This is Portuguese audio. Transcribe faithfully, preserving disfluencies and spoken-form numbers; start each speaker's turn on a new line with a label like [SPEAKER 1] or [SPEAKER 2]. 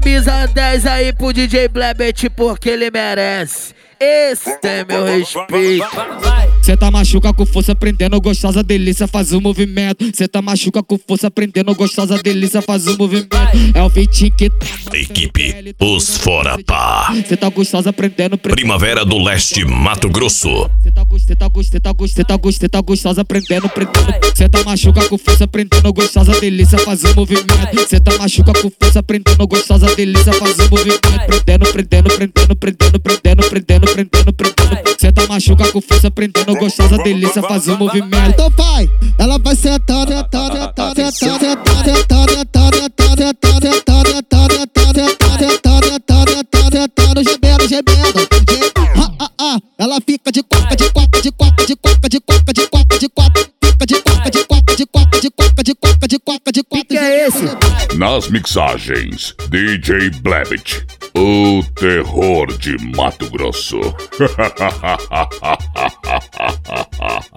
[SPEAKER 1] camisa dez aí pro D J Blebet porque ele merece. Esse tem meu respeito.
[SPEAKER 2] Cê tá machuca com força, prendendo gostosa, delícia, faz o movimento. Cê tá machuca com força, prendendo gostosa, delícia, faz o movimento. É o feitinho que tá.
[SPEAKER 3] Equipe Os Fora Pá.
[SPEAKER 2] Cê tá gostosa, prendendo, prendendo.
[SPEAKER 3] Primavera do Leste, Mato Grosso.
[SPEAKER 2] Cê tá gostosa, cê tá gostosa, cê tá gostosa, cê tá gostosa, cê tá gostosa, prendendo, prendendo. Cê tá machuca com força, prendendo gostosa, delícia, faz o movimento. Cê tá machuca com força, prendendo gostosa, delícia, faz o movimento. Prendendo, prendendo, prendendo, prendendo, prendendo, prendendo, prendendo, prendendo. Cê tá machuca com força, prendendo gostosa, delícia, faz o movimento.
[SPEAKER 4] Então vai, ela vai sentar, sentar, sentar, sentar, sentar, sentar, sentar, sentar, sentar, sentar, sentar, sentar, sentar, sentar, sentar, sentar, gemendo, gemendo. Ah, ah, ah, ela fica de quatro, de quatro, de quatro, de quatro, de quatro, de quatro, de quatro, fica de quatro, de quatro, de quatro, de quatro, de quatro, de quatro, de quatro.
[SPEAKER 1] Que é esse?
[SPEAKER 5] Nas mixagens, D J Blebet, o terror de Mato Grosso.